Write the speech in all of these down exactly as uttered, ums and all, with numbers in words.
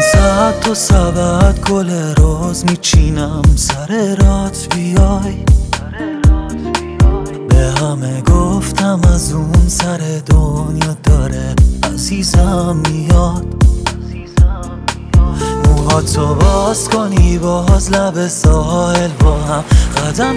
صد تا سبد گل روز میچینم سر رات بیای. به همه گفتم از اون سر دنیا داره عزیزم میاد. موهاتو باز کنی باز لب ساحل با هم قدم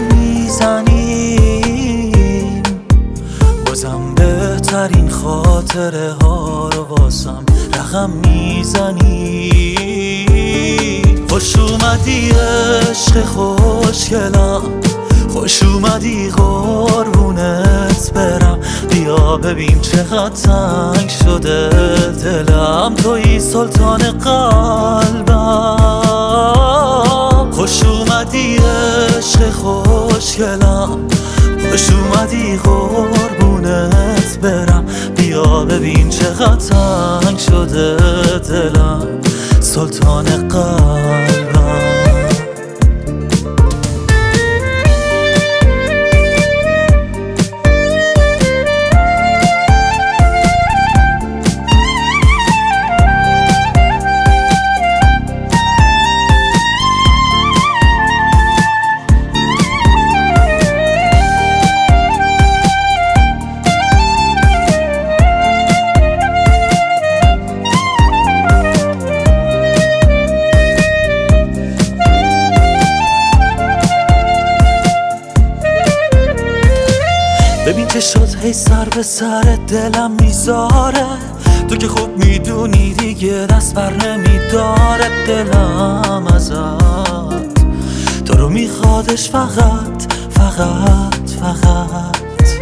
میزنیم. بازم بهترین خاطره ها رو واسم رقم میزنی. خوش اومدی عشق خوشگلم، خوش اومدی قربونت برم. بیا ببین چقدر تنگ شده دلم، توی سلطان قلبم. خوش اومدی عشق خوشگلم، خوش اومدی قربونت برم. بیا ببین چقدر تنگ شده دلم، سلطان قلبم. ببین چه شد هی سر به سر دلم میذاره. تو که خوب میدونی دیگه دست بر نمیداره دلم ازت. تو رو میخوادش فقط فقط فقط.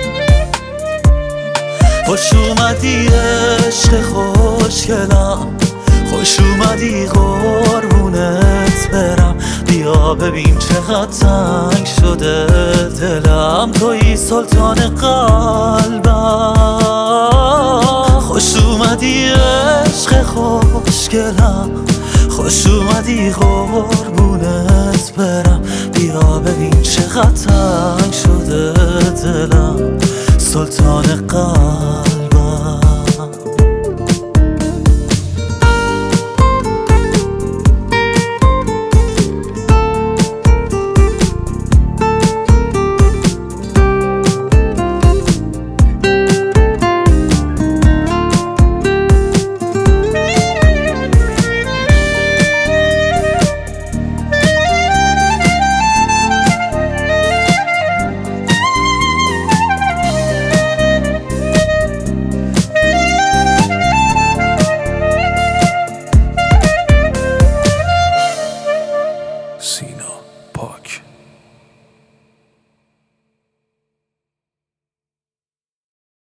خوش اومدی عشق خوشگلم، خوش اومدی قربونت برم. بیا ببین چقدر تنگ شده دلم، توی سلطان قلبم. خوش اومدی عشق خوشگلم، خوش اومدی قربونت برم. بیا ببین چقدر تنگ شده دلم، سلطان قلبم. See